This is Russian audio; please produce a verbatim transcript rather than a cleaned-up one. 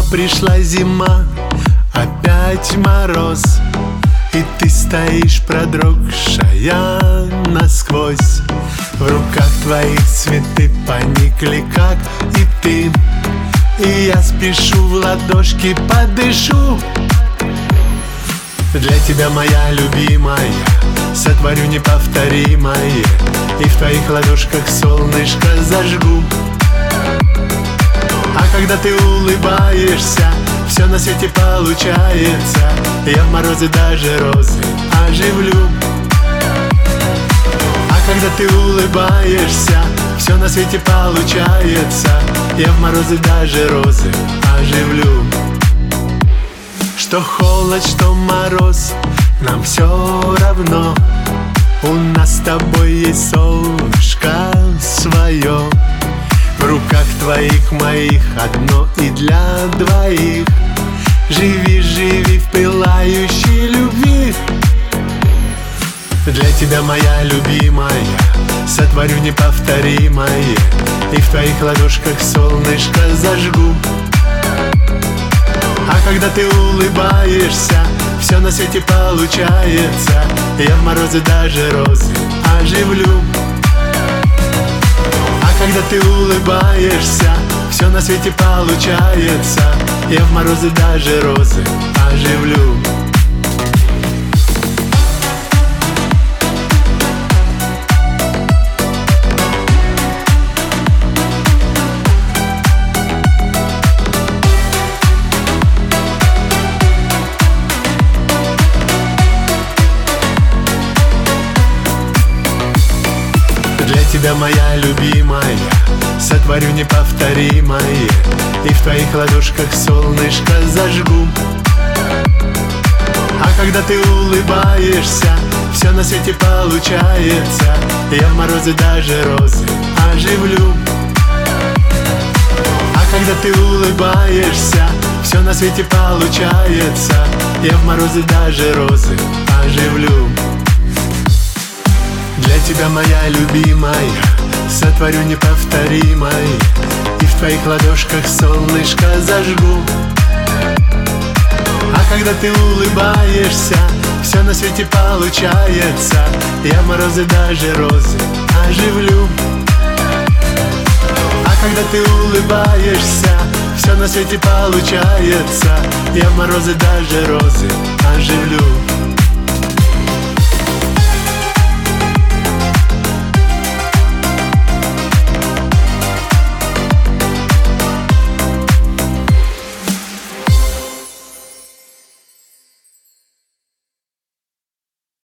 пришла зима, опять мороз, и ты стоишь продрогшая насквозь. В руках твоих цветы поникли, как и ты, и я спешу в ладошки, подышу. Для тебя, моя любимая, сотворю неповторимое, и в твоих ладошках солнышко зажгу. А когда ты улыбаешься, все на свете получается. Я в морозе даже розы оживлю. А когда ты улыбаешься, все на свете получается. Я в морозе даже розы оживлю. Что холод, что мороз, нам все равно. У нас с тобой есть солнышко свое. В руках твоих моих одно и для двоих. Живи, живи в пылающей любви. Для тебя, моя любимая, сотворю неповторимое, и в твоих ладошках солнышко зажгу. А когда ты улыбаешься, все на свете получается. Я в морозе даже розы оживлю. А когда ты улыбаешься, все на свете получается. Я в морозе даже розы оживлю. Для тебя, моя любимая, сотворю неповторимое, и в твоих ладошках солнышко зажгу. А когда ты улыбаешься, все на свете получается. Я в морозе даже розы оживлю. А когда ты улыбаешься, все на свете получается. Я в морозе даже розы оживлю. Для тебя, моя любимая, сотворю неповторимое, и в твоих ладошках солнышко зажгу. А когда ты улыбаешься, все на свете получается. Я в морозы даже розы оживлю. А когда ты улыбаешься, все на свете получается. Я в морозы даже розы оживлю.